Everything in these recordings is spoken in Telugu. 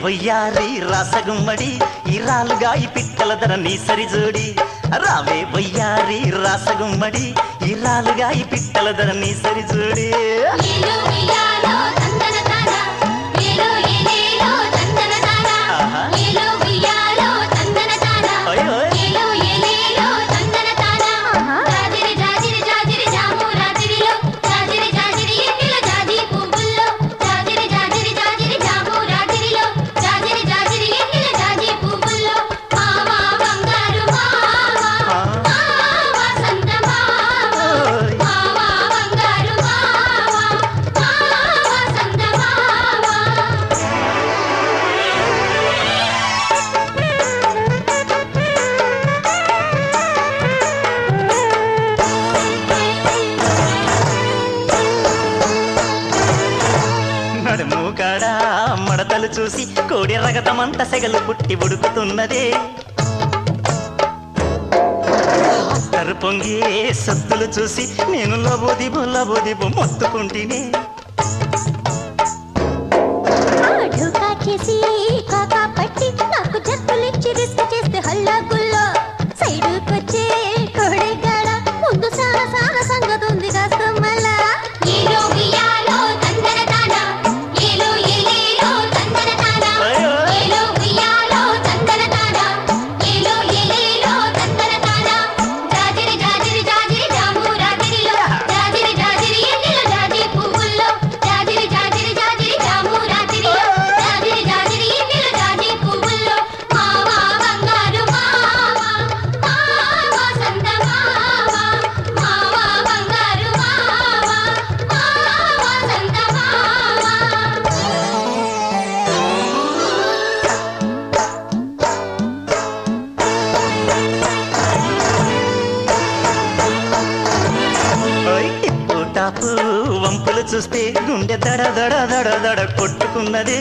వయ్యారి రాసగుమ్మడి ఇరాలుగా ఈ పిట్టల ధర నీ సరిజోడి రావే వయ్యారి రాసగుమ్మడి ఇరాలుగా ఈ పిట్టల ధర నీ సరిజోడి మూకాడా మడతలు చూసి కోడి రగతమంత సెగలు పుట్టి ఉడుకుతున్నదే తరు పొంగి సత్తులు చూసి నేను లబోదిబు మొత్తుకుంటేనే సంగతుంది కాస్త మళ్ళా వంపులు చూస్తే గుండె దడ దడ దడ దడ కొట్టుకున్నదే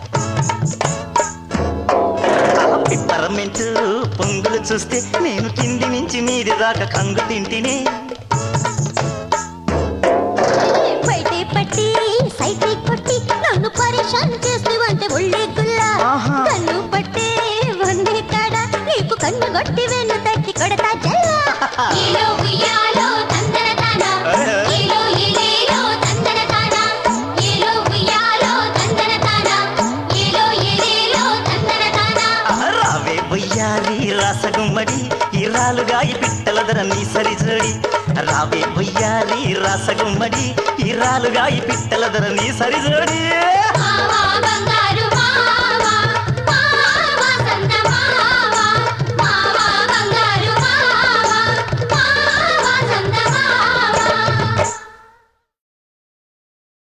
పిప్పరమెంటు పొంగులు చూస్తే నేను కింది నుంచి మీది దాకా కంగు తింటినే బయటే పట్టి సైకి కొట్టి నన్ను పరేషాన్ చేస్తేవంటే ఒళ్ళే గుల్లా కన్ను పట్టే వందే కాడ నీకు కన్ను కొట్టి వెన్ను తట్టి కొడతా జల్లా రాసగుమ్మడి ఇరాలుగా ఈ పిట్టల ధర నీ సరిజోడి రావే వయ్యారి రాసగుమ్మడి ఇరాలుగా ఈ పిట్టల ధర నీ సరిజోడి